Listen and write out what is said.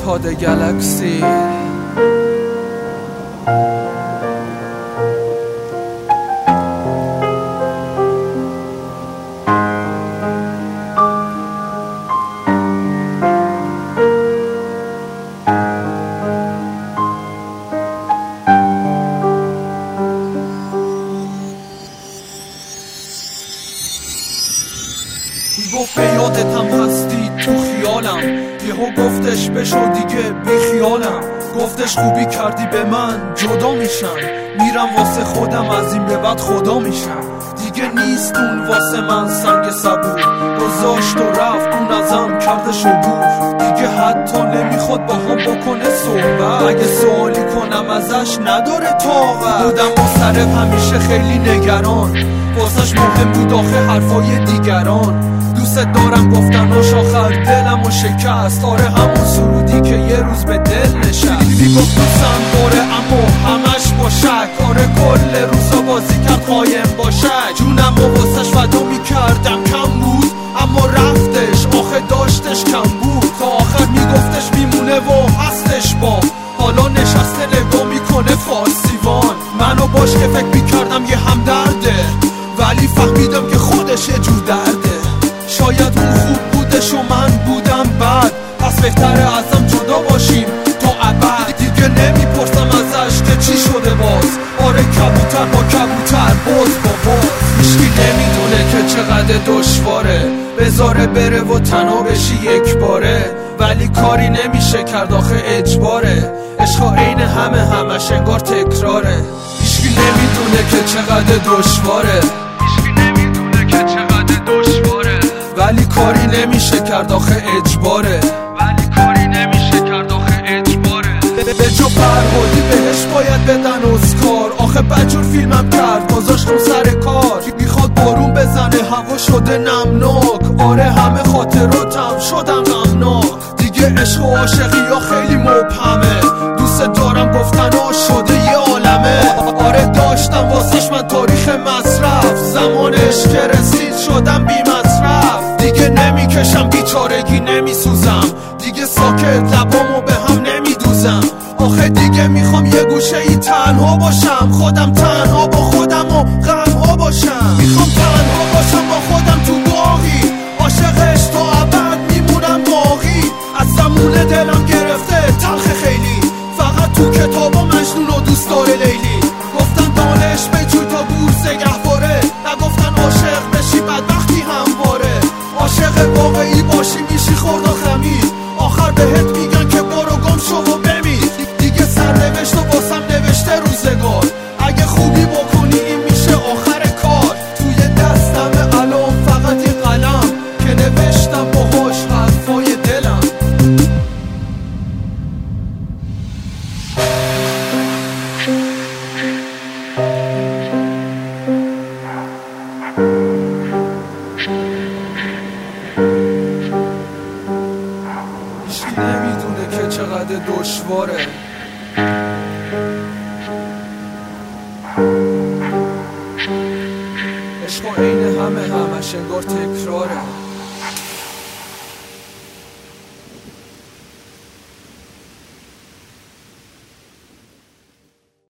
کاد گلکسی. گفت به یادتم هستی تو خیالم، یهو گفتش بشو دیگه بی خیالم. گفتش خوبی کردی به من جدا میشم، میرم واسه خودم از این به بعد خدا میشم. دیگه نیست اون واسه من سنگ صبور، گذاشت و رفت اون ازم کردش عبور. دیگه حتی نمیخواد با هم بکنه صحبت، اگه سوالی کنم ازش نداره طاقت. بودم و سر همیشه خیلی نگران، واسش مهم بود آخه حرفای دیگران. دوست دارم گفتناش آخر دلم و شکست، آره همون سرودی که یه روز به دل نشست. میگفت دوستم داره اما همش با شک، آره کل روزا بازی کرد قایم با شک. جونم و واسش فدا میکردم کم بود، اما رفتش آخه داشتش کم بود. تا آخر میگفتش میمونه و هستش با، حالا نشسته نگاه میکنه فارسیوان. منو باش که فکر میکردم یه همدرده، ولی فهمیدم که خودش یه جور درده. شاید اون خوب بودش و من بودم بد، پس بهتره ازم جدا باشیم تا ابد. دیگه نمیپرسم ازش که چی شده باز، آره کبوتر با کبوتر باز با باز. هیچکی نمیدونه که چقدر دشواره بذاره بره و تنها بشی یک باره، ولی کاری نمیشه کرد آخه اجباره. عشقا عین همش انگار تکراره. هیچکی نمیدونه که چقدر دشواره، ولی کاری نمیشه کرد آخه اجباره. به جا فرهادی بهش باید بدن اسکار، آخه بجور فیلمم کرد گذاشتم سر کار. میخواد بارون بزنه هوا شده نمناک، آره همه خاطراتم شدم غمناک. دیگه عشق و عاشقی ها خیلی مبهمه، دوست دارم گفتناش شده یه عالمه. آره داشتم واسش من تاریخ مصرف، زمانش که رسید شدم بی مصرف. دیگه نمیکشم بیچارگی نمیسوزم، دیگه ساکت لبامو به هم نمیدوزم. آخه دیگه میخوام یه گوشه ای تنها باشم، خودم تنها با خودم و غمها باشم. میخوام تنها باشم با خودم تو باقی، عاشقش تا ابد میمونم باقی. از زمون دلم گرفته تلخ خیلی، فقط تو کتابا مجنون و دوست داره لیلی. گفتن دانش بجوی تا بورس گهواره، نگفتن عاشق بشی بدبختی همواره. عاشق واقعی باشی میشی خورد و خمیر، آخر بهت میگن که برو گم شو و بمیر. دیگه سرنوشت و واسم نوشته روزگار، اگه خوبی بکنی این میشه آخر کار. توی دستم الان فقط یه قلم که نوشتم باهاش حرفای دلم. هیچکی نمیدونه که چقدر دشواره، عشقا عین همش انگار تکراره.